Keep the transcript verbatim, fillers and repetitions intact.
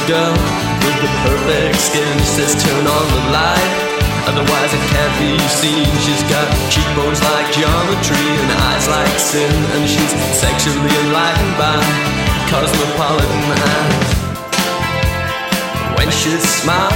girl with the perfect skin. Says turn on the light, otherwise it can't be seen. She's got cheekbones like geometry and eyes like sin, and she's sexually enlightened by cosmopolitan eyes. When she smiles